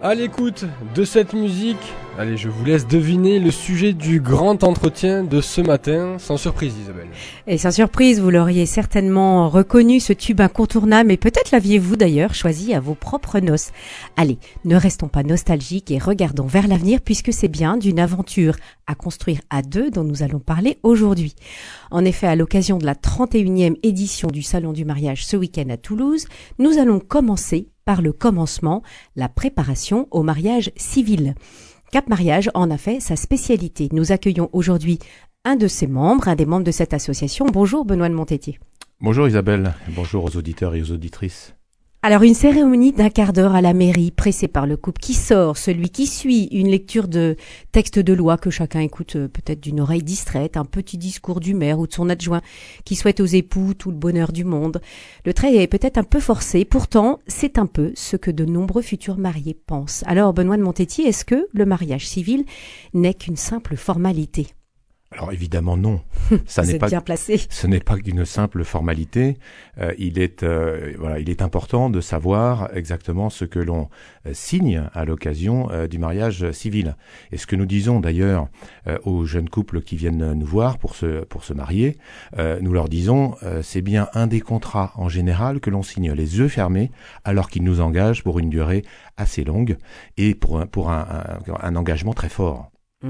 À l'écoute de cette musique, allez, je vous laisse deviner le sujet du grand entretien de ce matin, sans surprise Isabelle. Et sans surprise, vous l'auriez certainement reconnu, ce tube incontournable, et peut-être l'aviez-vous d'ailleurs choisi à vos propres noces. Allez, ne restons pas nostalgiques et regardons vers l'avenir, puisque c'est bien d'une aventure à construire à deux dont nous allons parler aujourd'hui. En effet, à l'occasion de la 31e édition du Salon du mariage ce week-end à Toulouse, nous allons commencer par le commencement, la préparation au mariage civil. Cap Mariage en a fait sa spécialité. Nous accueillons aujourd'hui un de ses membres, un des membres de cette association. Bonjour Benoît de Montétier. Bonjour Isabelle, bonjour aux auditeurs et aux auditrices. Alors une cérémonie d'un quart d'heure à la mairie, pressée par le couple qui sort, celui qui suit, une lecture de texte de loi que chacun écoute peut-être d'une oreille distraite, un petit discours du maire ou de son adjoint qui souhaite aux époux tout le bonheur du monde. Le trait est peut-être un peu forcé, pourtant c'est un peu ce que de nombreux futurs mariés pensent. Alors Benoît de Montétier, est-ce que le mariage civil n'est qu'une simple formalité ? Alors évidemment non, ça n'est pas bien placé. Ce n'est pas qu'une simple formalité. Il est important de savoir exactement ce que l'on signe à l'occasion du mariage civil. Et ce que nous disons d'ailleurs aux jeunes couples qui viennent nous voir pour se marier, nous leur disons c'est bien un des contrats en général que l'on signe les yeux fermés alors qu'ils nous engagent pour une durée assez longue et pour un engagement très fort.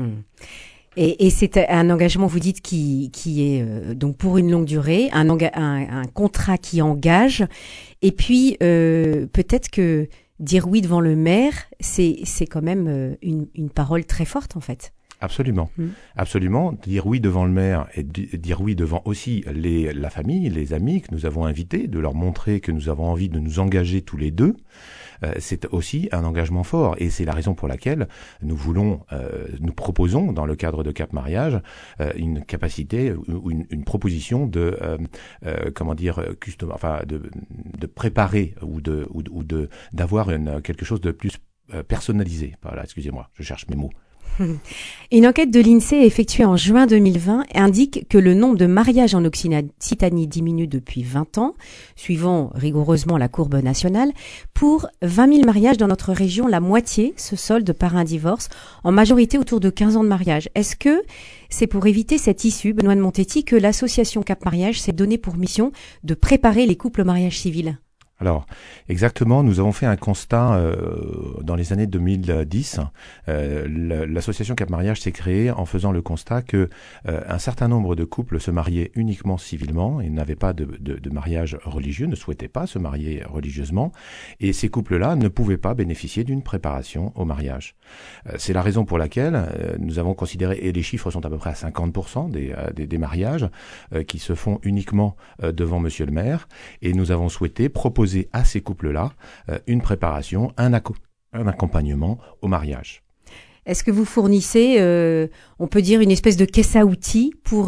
Et c'est un engagement, vous dites, qui est donc pour une longue durée, un contrat qui engage. Et puis peut-être que dire oui devant le maire, c'est quand même une parole très forte en fait. Absolument, absolument. Dire oui devant le maire et dire oui devant aussi la famille, les amis que nous avons invités, de leur montrer que nous avons envie de nous engager tous les deux. C'est aussi un engagement fort et c'est la raison pour laquelle nous proposons dans le cadre de Cap Mariage une capacité ou une proposition de préparer ou d'avoir quelque chose de plus personnalisé. Voilà, excusez-moi, je cherche mes mots. Une enquête de l'INSEE effectuée en juin 2020 indique que le nombre de mariages en Occitanie diminue depuis 20 ans, suivant rigoureusement la courbe nationale. Pour 20 000 mariages dans notre région, la moitié se solde par un divorce, en majorité autour de 15 ans de mariage. Est-ce que c'est pour éviter cette issue, Benoît de Montétier, que l'association Cap Mariage s'est donnée pour mission de préparer les couples au mariage civil ? Alors, exactement, nous avons fait un constat dans les années 2010. L'association Cap Mariage s'est créée en faisant le constat que un certain nombre de couples se mariaient uniquement civilement et n'avaient pas de mariage religieux, ne souhaitaient pas se marier religieusement, et ces couples-là ne pouvaient pas bénéficier d'une préparation au mariage. C'est la raison pour laquelle nous avons considéré, et les chiffres sont à peu près à 50% des mariages qui se font uniquement devant Monsieur le maire, et nous avons souhaité proposer à ces couples-là une préparation, un accompagnement au mariage. Est-ce que vous fournissez, on peut dire, une espèce de caisse à outils pour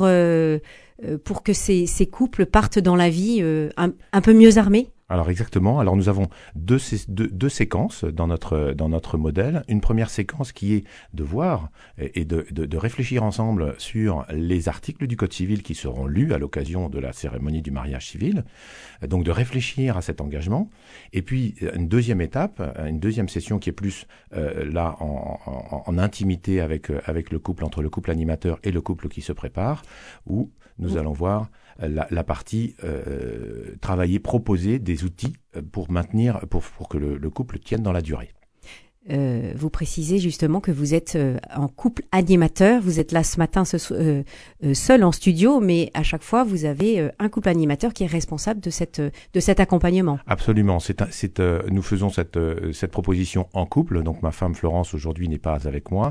que ces couples partent dans la vie un peu mieux armés ? Alors exactement. Alors nous avons deux séquences dans notre modèle. Une première séquence qui est de voir et de réfléchir ensemble sur les articles du Code civil qui seront lus à l'occasion de la cérémonie du mariage civil. Donc de réfléchir à cet engagement. Et puis une deuxième étape, une deuxième session qui est plus là en intimité avec le couple, entre le couple animateur et le couple qui se prépare, où nous allons voir la partie travailler, proposer des outils pour que le couple tienne dans la durée. Vous précisez justement que vous êtes en couple animateur. Vous êtes là ce matin seul en studio, mais à chaque fois vous avez un couple animateur qui est responsable de cet accompagnement. Absolument. Nous faisons cette proposition en couple. Donc ma femme Florence aujourd'hui n'est pas avec moi,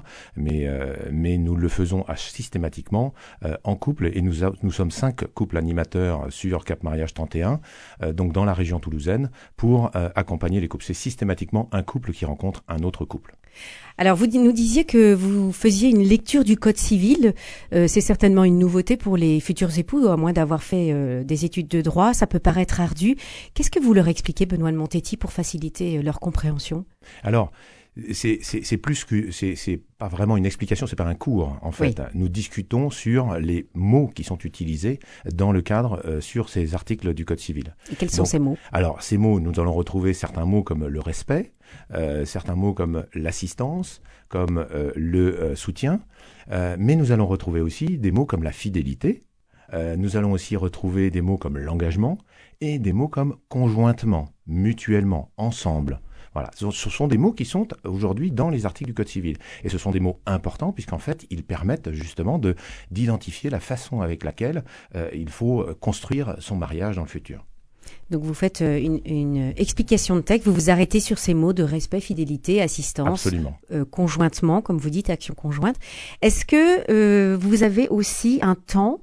mais nous le faisons systématiquement en couple. Et nous sommes 5 couples animateurs sur Cap Mariage 31, donc dans la région toulousaine, pour accompagner les couples. C'est systématiquement un couple qui rencontre un autre couple. Alors, vous nous disiez que vous faisiez une lecture du Code civil. C'est certainement une nouveauté pour les futurs époux, à moins d'avoir fait des études de droit. Ça peut paraître ardu. Qu'est-ce que vous leur expliquez, Benoît de Montétier, pour faciliter leur compréhension ? Alors, C'est plus que c'est pas vraiment une explication, c'est pas un cours en fait. Oui. Nous discutons sur les mots qui sont utilisés dans le cadre sur ces articles du Code civil. Et quels sont ces mots? Alors ces mots, nous allons retrouver certains mots comme le respect, certains mots comme l'assistance, comme le soutien, mais nous allons retrouver aussi des mots comme la fidélité. Nous allons aussi retrouver des mots comme l'engagement et des mots comme conjointement, mutuellement, ensemble. Voilà, ce sont des mots qui sont aujourd'hui dans les articles du Code civil. Et ce sont des mots importants puisqu'en fait, ils permettent justement d'identifier la façon avec laquelle il faut construire son mariage dans le futur. Donc vous faites une explication de texte, vous vous arrêtez sur ces mots de respect, fidélité, assistance, conjointement, comme vous dites, action conjointe. Est-ce que vous avez aussi un temps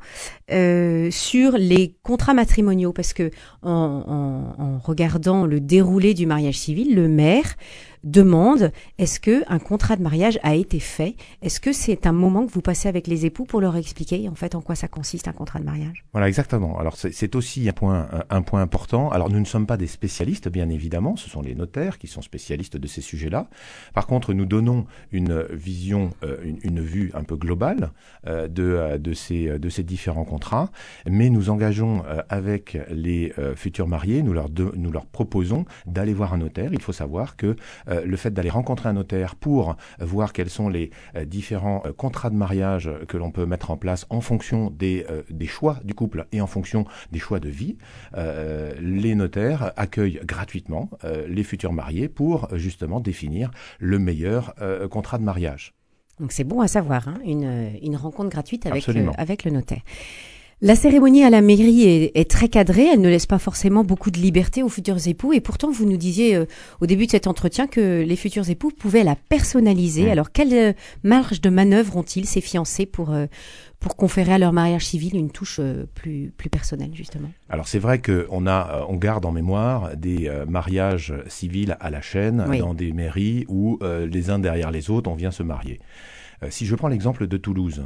sur les contrats matrimoniaux? Parce que en regardant le déroulé du mariage civil, le maire demande, est-ce que un contrat de mariage a été fait? Est-ce que c'est un moment que vous passez avec les époux pour leur expliquer en fait en quoi ça consiste un contrat de mariage? Voilà, exactement. Alors c'est aussi un point important. Alors nous ne sommes pas des spécialistes, bien évidemment, ce sont les notaires qui sont spécialistes de ces sujets-là. Par contre, nous donnons une vision, une vue un peu globale de ces différents contrats, mais nous engageons avec les futurs mariés, nous leur proposons d'aller voir un notaire. Il faut savoir que le fait d'aller rencontrer un notaire pour voir quels sont les différents contrats de mariage que l'on peut mettre en place en fonction des choix du couple et en fonction des choix de vie, les notaires accueillent gratuitement les futurs mariés pour justement définir le meilleur contrat de mariage. Donc c'est bon à savoir, hein, une rencontre gratuite avec le notaire. La cérémonie à la mairie est très cadrée, elle ne laisse pas forcément beaucoup de liberté aux futurs époux et pourtant vous nous disiez au début de cet entretien que les futurs époux pouvaient la personnaliser. Alors quelle marge de manœuvre ont-ils ces fiancés pour conférer à leur mariage civil une touche plus personnelle justement? Alors c'est vrai qu'on garde en mémoire des mariages civils à la chaîne dans des mairies où les uns derrière les autres on vient se marier. Si je prends l'exemple de Toulouse,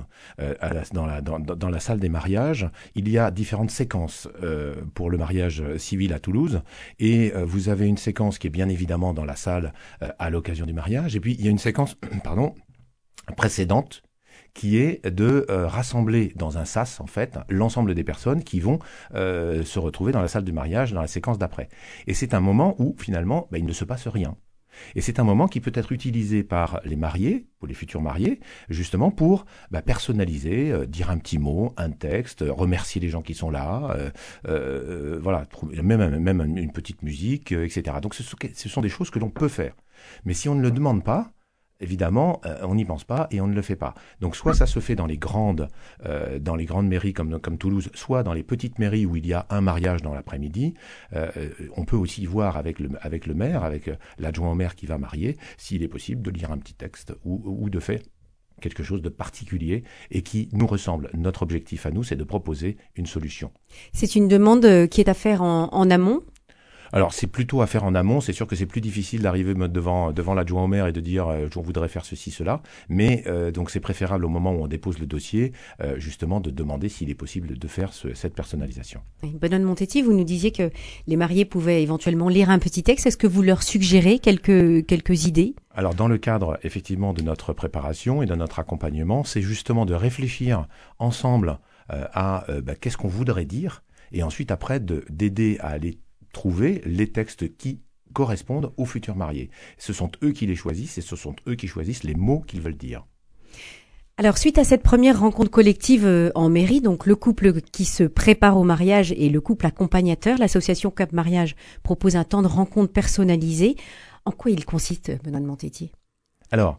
dans la salle des mariages, il y a différentes séquences pour le mariage civil à Toulouse. Et vous avez une séquence qui est bien évidemment dans la salle à l'occasion du mariage. Et puis il y a une séquence précédente qui est de rassembler dans un sas, en fait, l'ensemble des personnes qui vont se retrouver dans la salle du mariage dans la séquence d'après. Et c'est un moment où, finalement, il ne se passe rien. Et c'est un moment qui peut être utilisé par les mariés, pour les futurs mariés, justement pour personnaliser, dire un petit mot, un texte, remercier les gens qui sont là, voilà, même une petite musique, etc. Donc ce sont des choses que l'on peut faire. Mais si on ne le demande pas, évidemment, on n'y pense pas et on ne le fait pas. Donc soit ça se fait dans les grandes mairies comme Toulouse, soit dans les petites mairies où il y a un mariage dans l'après-midi. On peut aussi voir avec le maire, avec l'adjoint au maire qui va marier, s'il est possible de lire un petit texte ou de faire quelque chose de particulier et qui nous ressemble. Notre objectif à nous, c'est de proposer une solution. C'est une demande qui est à faire en amont? Alors c'est plutôt à faire en amont, c'est sûr que c'est plus difficile d'arriver devant l'adjoint au maire et de dire je voudrais faire ceci, cela, mais donc c'est préférable au moment où on dépose le dossier justement de demander s'il est possible de faire cette personnalisation. Benoît de Montetti, vous nous disiez que les mariés pouvaient éventuellement lire un petit texte, est-ce que vous leur suggérez quelques idées? Alors dans le cadre effectivement de notre préparation et de notre accompagnement, c'est justement de réfléchir ensemble à qu'est-ce qu'on voudrait dire et ensuite après d'aider à aller trouver les textes qui correspondent aux futurs mariés. Ce sont eux qui les choisissent et ce sont eux qui choisissent les mots qu'ils veulent dire. Alors suite à cette première rencontre collective en mairie, donc le couple qui se prépare au mariage et le couple accompagnateur, l'association Cap Mariage propose un temps de rencontre personnalisé. En quoi il consiste, Benoît de Montetti? Alors,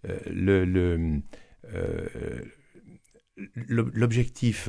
l'objectif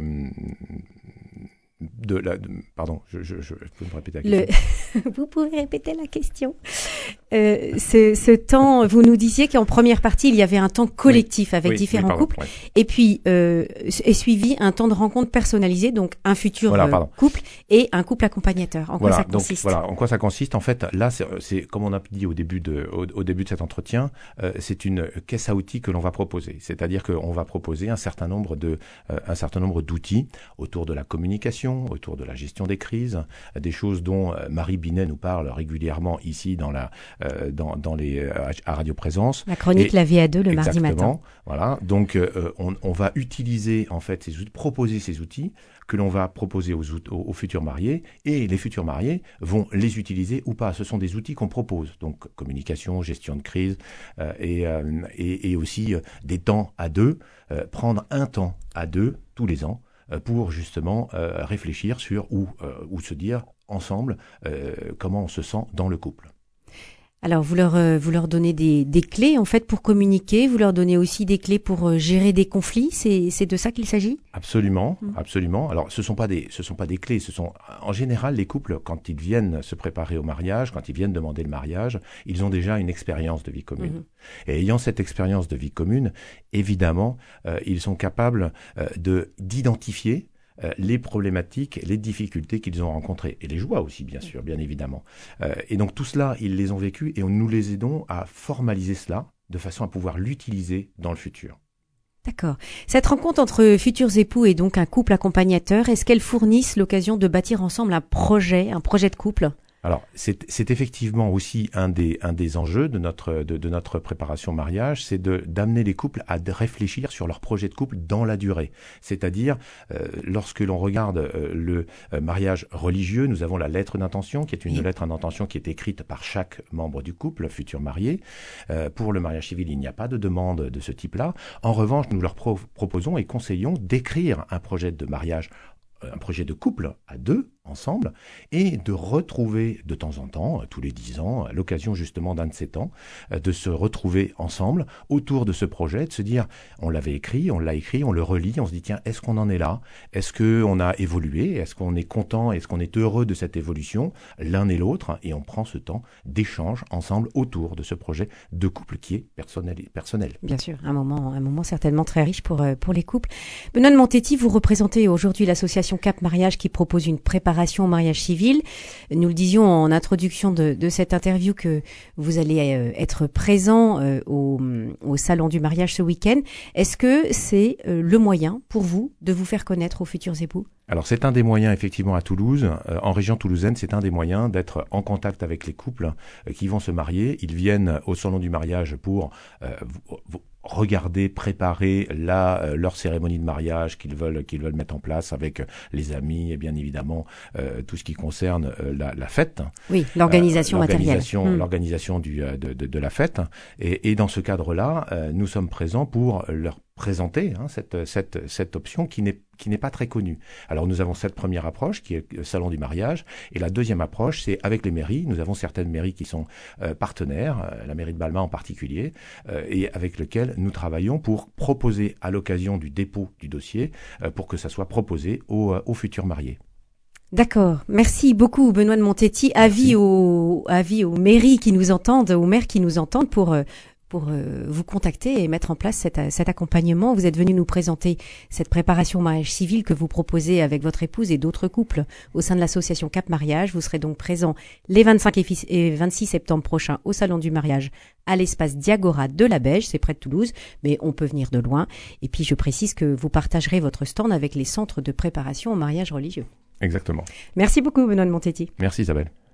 pardon, je peux me répéter la question. Vous pouvez répéter la question. Ce temps, vous nous disiez qu'en première partie, il y avait un temps collectif avec différents couples. Oui. Et puis, est suivi un temps de rencontre personnalisé, donc un futur couple et un couple accompagnateur. En quoi ça consiste? En quoi ça consiste? En fait, là, c'est comme on a dit au début de cet entretien, c'est une caisse à outils que l'on va proposer. C'est-à-dire qu'on va proposer un certain nombre d'outils autour de la communication, autour de la gestion des crises, des choses dont Marie Binet nous parle régulièrement ici dans à Radio Présence. La chronique La Vie à deux le mardi matin. Voilà. Donc on va utiliser en fait ces outils, proposer ces outils que l'on va proposer aux futurs mariés, et les futurs mariés vont les utiliser ou pas. Ce sont des outils qu'on propose, donc communication, gestion de crise, et aussi des temps à deux, prendre un temps à deux tous les ans pour justement réfléchir sur ou se dire ensemble comment on se sent dans le couple. Alors, vous leur donnez des clés, en fait, pour communiquer. Vous leur donnez aussi des clés pour gérer des conflits. C'est de ça qu'il s'agit ? Absolument, absolument. Alors, ce sont pas des clés. Ce sont, en général, les couples, quand ils viennent se préparer au mariage, quand ils viennent demander le mariage, ils ont déjà une expérience de vie commune. Et ayant cette expérience de vie commune, évidemment, ils sont capables d'identifier les problématiques, les difficultés qu'ils ont rencontrées, et les joies aussi, bien sûr, bien évidemment. Et donc tout cela, ils les ont vécus, et nous les aidons à formaliser cela de façon à pouvoir l'utiliser dans le futur. D'accord. Cette rencontre entre futurs époux et donc un couple accompagnateur, est-ce qu'elles fournissent l'occasion de bâtir ensemble un projet de couple ? Alors, c'est effectivement aussi un des enjeux de notre préparation au mariage, c'est d'amener les couples à réfléchir sur leur projet de couple dans la durée. C'est-à-dire, lorsque l'on regarde le mariage religieux, nous avons la lettre d'intention, qui est une lettre d'intention qui est écrite par chaque membre du couple, futur marié. Pour le mariage civil, il n'y a pas de demande de ce type-là. En revanche, nous leur proposons et conseillons d'écrire un projet de mariage, un projet de couple à deux, ensemble, et de retrouver de temps en temps, tous les 10 ans, à l'occasion justement d'un de ces temps, de se retrouver ensemble autour de ce projet, de se dire, on l'a écrit, on le relit, on se dit, tiens, est-ce qu'on en est là ? Est-ce qu'on a évolué ? Est-ce qu'on est content ? Est-ce qu'on est heureux de cette évolution, l'un et l'autre ? Et on prend ce temps d'échange ensemble autour de ce projet de couple qui est personnel. Bien sûr, un moment certainement très riche pour les couples. Benoît de Montetti, vous représentez aujourd'hui l'association Cap Mariage qui propose une préparation au mariage civil. Nous le disions en introduction de cette interview que vous allez être présent au salon du mariage ce week-end. Est-ce que c'est le moyen pour vous de vous faire connaître aux futurs époux ? Alors c'est un des moyens effectivement à Toulouse, en région toulousaine, c'est un des moyens d'être en contact avec les couples qui vont se marier. Ils viennent au salon du mariage pour regarder, préparer leur cérémonie de mariage qu'ils veulent mettre en place avec les amis et bien évidemment tout ce qui concerne la fête. Oui, l'organisation matérielle. L'organisation de la fête. Et dans ce cadre-là, nous sommes présents pour leur présenter cette option qui n'est pas très connue. Alors nous avons cette première approche qui est le salon du mariage, et la deuxième approche c'est avec les mairies. Nous avons certaines mairies qui sont partenaires, la mairie de Balma en particulier, et avec lesquelles nous travaillons pour proposer à l'occasion du dépôt du dossier, pour que ça soit proposé aux futurs mariés. D'accord. Merci beaucoup, Benoît de Montetti. Avis aux mairies qui nous entendent, aux maires qui nous entendent pour vous contacter et mettre en place cet accompagnement. Vous êtes venu nous présenter cette préparation au mariage civil que vous proposez avec votre épouse et d'autres couples au sein de l'association Cap Mariage. Vous serez donc présent les 25 et 26 septembre prochains au salon du mariage à l'espace Diagora de la Beige, c'est près de Toulouse, mais on peut venir de loin. Et puis je précise que vous partagerez votre stand avec les centres de préparation au mariage religieux. Exactement. Merci beaucoup, Benoît de Montetti. Merci Isabelle.